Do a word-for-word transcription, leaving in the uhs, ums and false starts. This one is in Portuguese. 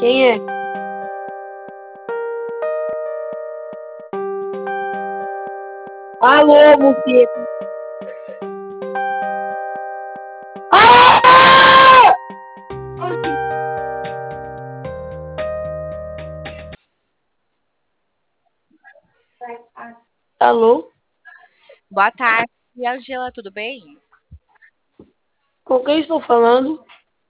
Quem é? Alô, buceta. Ah! Alô? Boa tarde, Angela, tudo bem? Com quem estou falando?